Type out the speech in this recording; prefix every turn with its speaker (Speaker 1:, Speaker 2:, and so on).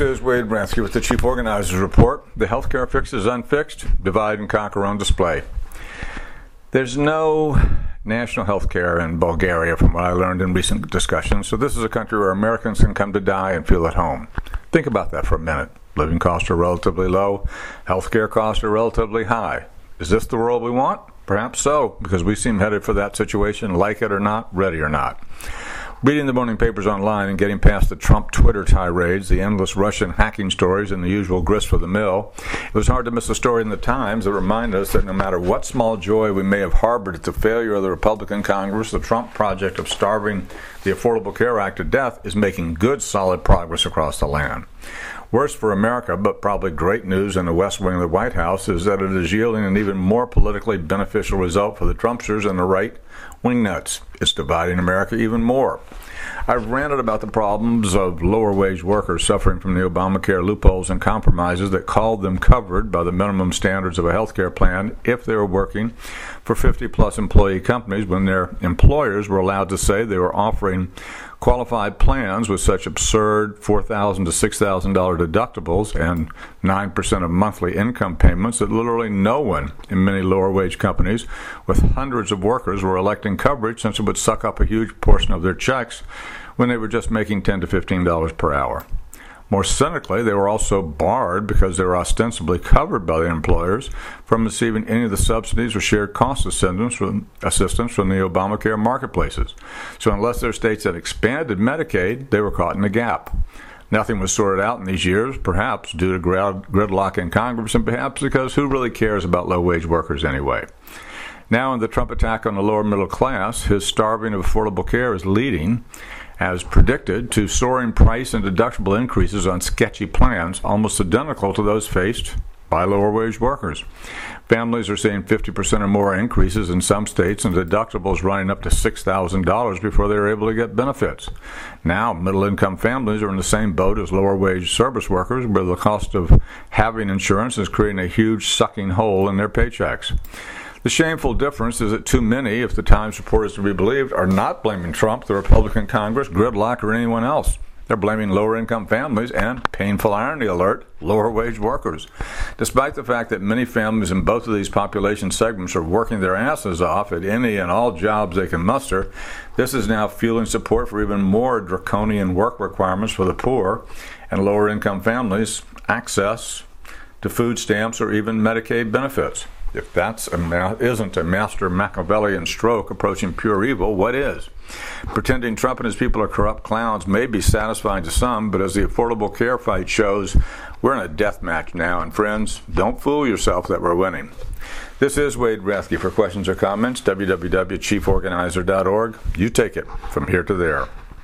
Speaker 1: is Wade Ransky with the Chief Organizers Report. The healthcare fix is unfixed, divide and conquer on display. There's no national health care in Bulgaria, from what I learned in recent discussions, so this is a country where Americans can come to die and feel at home. Think about that for a minute. Living costs are relatively low, healthcare costs are relatively high. Is this the world we want? Perhaps so, because we seem headed for that situation, like it or not, ready or not. Reading the morning papers online and getting past the Trump Twitter tirades, the endless Russian hacking stories, and the usual grist for the mill, it was hard to miss a story in the Times that reminded us that no matter what small joy we may have harbored at the failure of the Republican Congress, the Trump project of starving the Affordable Care Act to death is making good, solid progress across the land. Worse for America, but probably great news in the West Wing of the White House, is that it is yielding an even more politically beneficial result for the Trumpsters and the right wingnuts. It's dividing America even more. I've ranted about the problems of lower-wage workers suffering from the Obamacare loopholes and compromises that called them covered by the minimum standards of a health care plan if they were working for 50-plus employee companies when their employers were allowed to say they were offering qualified plans with such absurd $4,000 to $6,000 deductibles and 9% of monthly income payments that literally no one in many lower-wage companies with hundreds of workers were electing coverage, since it would suck up a huge portion of their checks when they were just making $10 to $15 per hour. More cynically, they were also barred, because they were ostensibly covered by the employers, from receiving any of the subsidies or shared cost assistance from the Obamacare marketplaces. So unless their states had expanded Medicaid, they were caught in the gap. Nothing was sorted out in these years, perhaps due to gridlock in Congress, and perhaps because who really cares about low-wage workers anyway? Now, in the Trump attack on the lower middle class, his starving of affordable care is leading, as predicted, to soaring price and deductible increases on sketchy plans, almost identical to those faced by lower-wage workers. Families are seeing 50% or more increases in some states, and deductibles running up to $6,000 before they're able to get benefits. Now, middle-income families are in the same boat as lower-wage service workers, where the cost of having insurance is creating a huge sucking hole in their paychecks. The shameful difference is that too many, if the Times report is to be believed, are not blaming Trump, the Republican Congress, gridlock, or anyone else. They're blaming lower-income families and, painful irony alert, lower-wage workers. Despite the fact that many families in both of these population segments are working their asses off at any and all jobs they can muster, this is now fueling support for even more draconian work requirements for the poor and lower-income families' access to food stamps or even Medicaid benefits. If that isn't a master Machiavellian stroke approaching pure evil, what is? Pretending Trump and his people are corrupt clowns may be satisfying to some, but as the Affordable Care fight shows, we're in a death match now, and friends, don't fool yourself that we're winning. This is Wade Ransky. For questions or comments, www.chieforganizer.org. You take it from here to there.